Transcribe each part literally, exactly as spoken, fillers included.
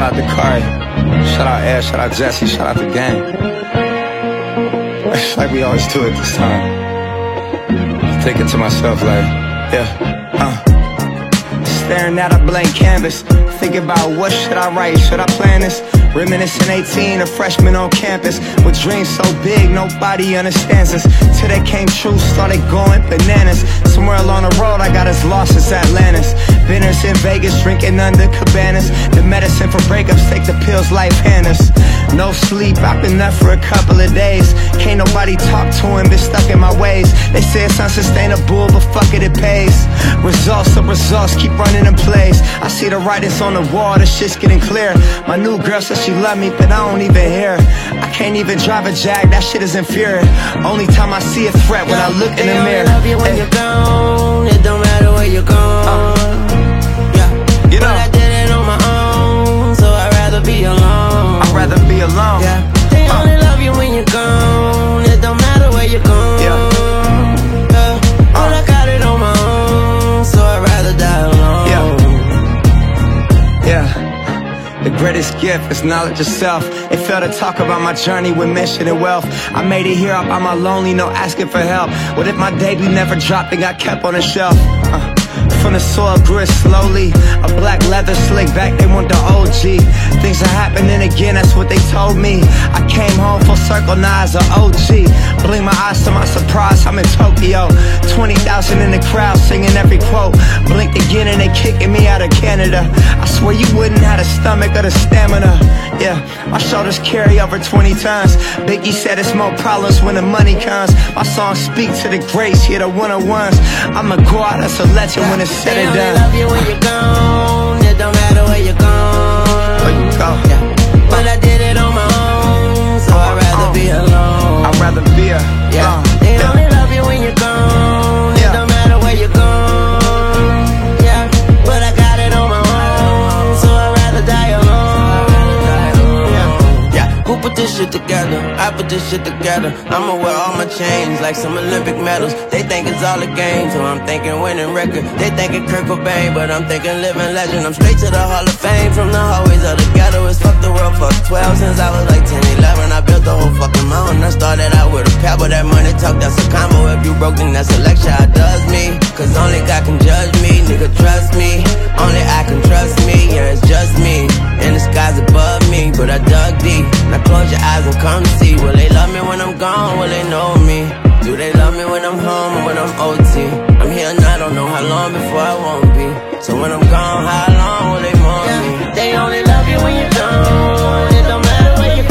out to Kari, shout out Ed, shout out Jesse, shout out the gang. It's like we always do at this time. Thinking to myself like, yeah, uh staring at a blank canvas, thinking about what should I write, should I plan this? Reminiscing eighteen, a freshman on campus, with dreams so big nobody understands us. Till they came true, started going bananas. Somewhere along the road I got as lost as Atlantis. Binners in Vegas, drinking under cabanas. The medicine for breakups, take the pills life hand us. No sleep, I've been up for a couple of days. Can't nobody talk to him, been stuck in my ways. They say it's unsustainable, but fuck it, it pays. Results of results keep running in place. I see the writings on the wall, the shit's getting clear. My new girl says she love me, but I don't even hear. I can't even drive a Jag, that shit is inferior. Only time I see a threat when I look in the mirror. They only love you when you're gone. It don't matter where you're gone. uh, Yeah, you know, but I did it on my own, so I'd rather be alone. I'd rather be alone. Yeah, they only uh. love you when you're gone. It don't matter where you're gone. Yeah, yeah. But uh. I got it on my own, so I'd rather die alone. Yeah, yeah. The greatest gift is knowledge of self. It felt to talk about my journey with mission and wealth. I made it here up on my lonely, no asking for help. What if my debut never dropped and got kept on the shelf? Uh. From the soil grew it slowly. A black leather slick back, they want the O G. Things are happening again, that's what they told me. I came home full circle, now as an O G. Blink my eyes to my surprise, I'm in Tokyo. Twenty thousand in the crowd singing every quote. Blink again and they kicking me out of Canada. I swear you wouldn't have the stomach or the stamina. Yeah, my shoulders carry over twenty tons. Biggie said it's more problems when the money comes. My songs speak to the greats, here the one-on-ones. I'ma go out as a legend when it's said and done. They only love you when you're gone. It don't matter where you're gone. Where you go? Yeah. But I did it on my own, so I'd rather be alone. I'd rather be a yeah. Uh, they yeah. only love you when you're gone. Yeah. It don't matter where you're gone. Yeah. But I got it on my own, so I'd rather die alone. Yeah. Yeah. Who put this shit together? I put this shit together. I'ma wear all my chains like some Olympic medals. They think it's all a game, so I'm thinking winning record. They thinking Kurt Cobain, but I'm thinking living legend. I'm straight to the Hall of Fame from the hallways of the ghetto. It's fuck the world, fuck twelve since I was like ten, eleven. I built the whole fucking mountain. I started out with a pebble. That money talk, that's a combo. If you broke, then that's a lecture. I does me, cause only God can judge me. Nigga, trust me, only I can trust me. Yeah, it's just me, and the sky's above me. But I dug deep, now close your eyes and come see. Will they love me when I'm gone? Will they know me? Do they love me when I'm home or when I'm O T? I'm here and I don't know how long before I won't be. So when I'm gone, how long will they want me? They only love you when you're gone. It don't matter where you're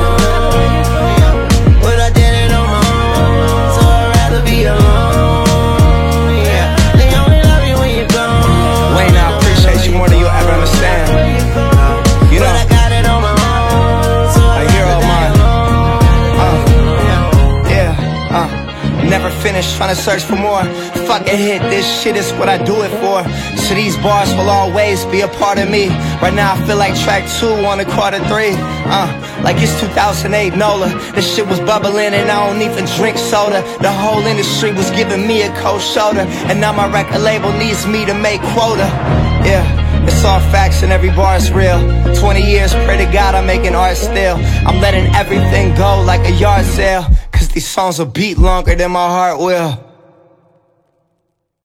gone. But I did it on my own, so I'd rather be alone. Yeah, they only love you when you're gone. Wayne, I appreciate you more than you'll ever understand. You know, but I got it on my own, so a hero of mine. Uh, yeah, uh, never finished trying to search for more. Fucking hit, this shit is what I do it for. So these bars will always be a part of me. Right now I feel like track two on the quarter three. Uh, like it's two thousand eight NOLA. This shit was bubbling and I don't even drink soda. The whole industry was giving me a cold shoulder, and now my record label needs me to make quota. Yeah, it's all facts and every bar is real. Twenty years, pray to God I'm making art still. I'm letting everything go like a yard sale, cause these songs will beat longer than my heart will.